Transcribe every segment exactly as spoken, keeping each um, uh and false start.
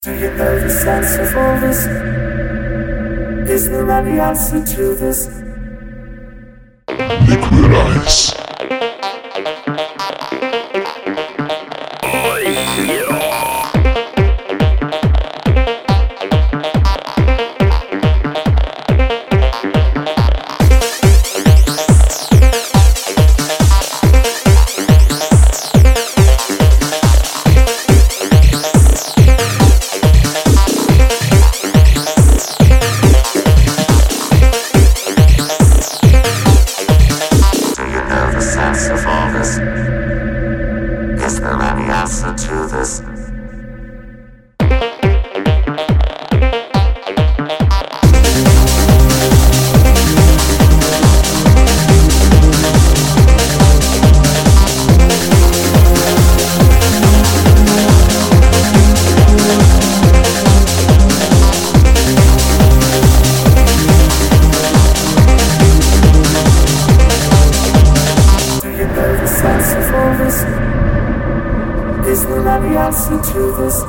Do you know the sense of all this? Is there any answer to this? Liquid Ice. Is there any answer to this? Is there any answer to this?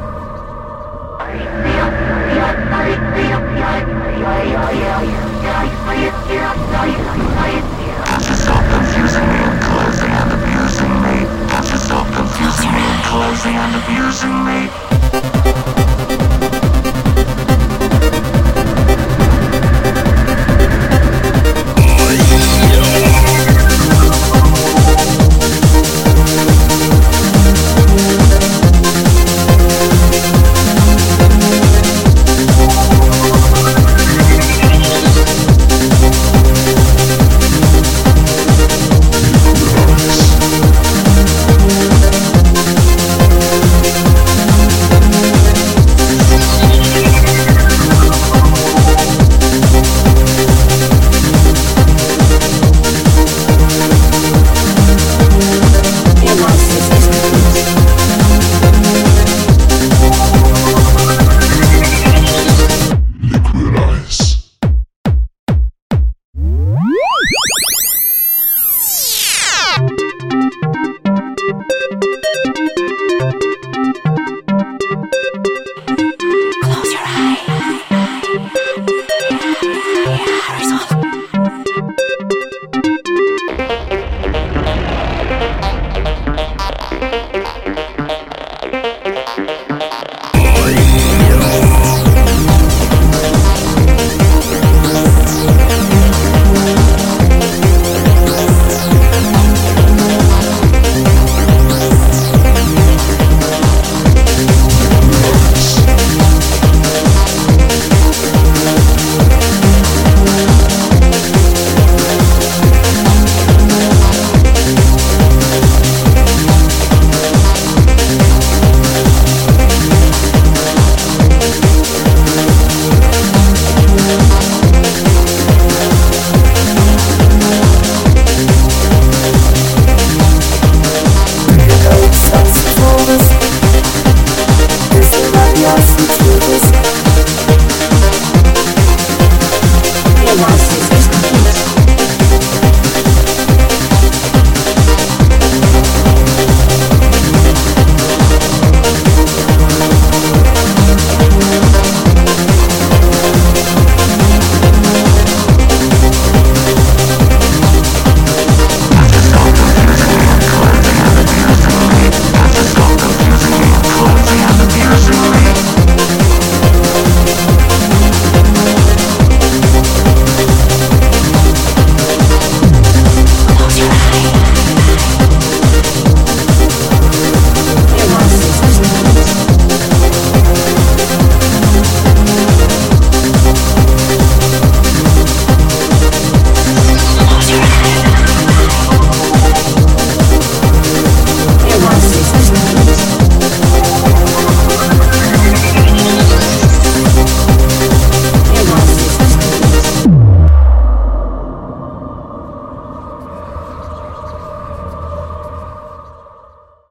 Can't you stop confusing me and closing and abusing me? Can't you stop confusing me and closing and abusing me?